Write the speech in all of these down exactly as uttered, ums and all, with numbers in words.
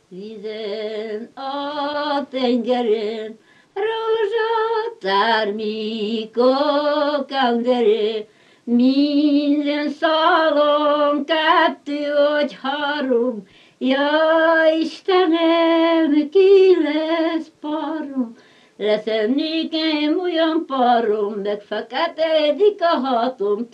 Vízen a tengeren, rózsatármikok anderén, minden szalon kettő vagy három, ja Istenem, ki lesz parom? Leszem nékem olyan parom, megfeketedik a hatom,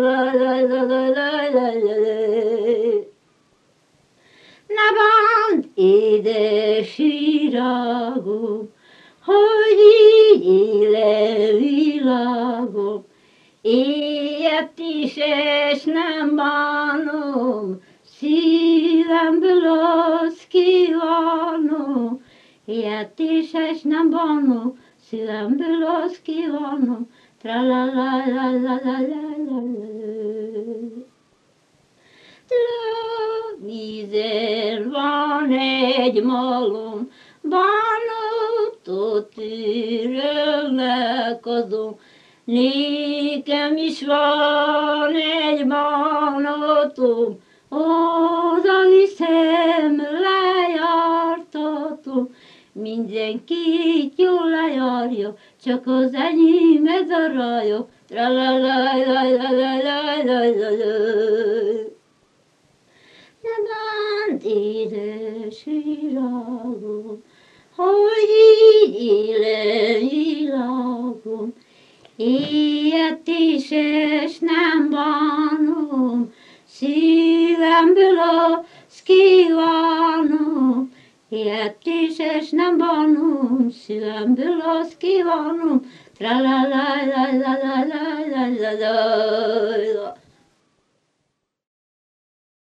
tralalalalalalalalalala. Ne bánt, édes virágom, hogy így élem világom, éjjel is és nem bánom, szívemből azt kívánom, éjjel is és nem bánom, szívemből azt kívánom, tralalalalalalala. Vízen van egy malom, bánatot örömnek adom. Nékem is van egy bánatom, oda viszem, lejártatom. Mindenkit jól lejárja, csak az enyémet darálja. Tralalalalalalalalalala. Ne bánt, édes virágom, hogy így élem világom, éjjel is és nem bánom, szívemből azt kívánom, éjjel is és nem bánom, szívemből azt kívánom, tralalalalalalala.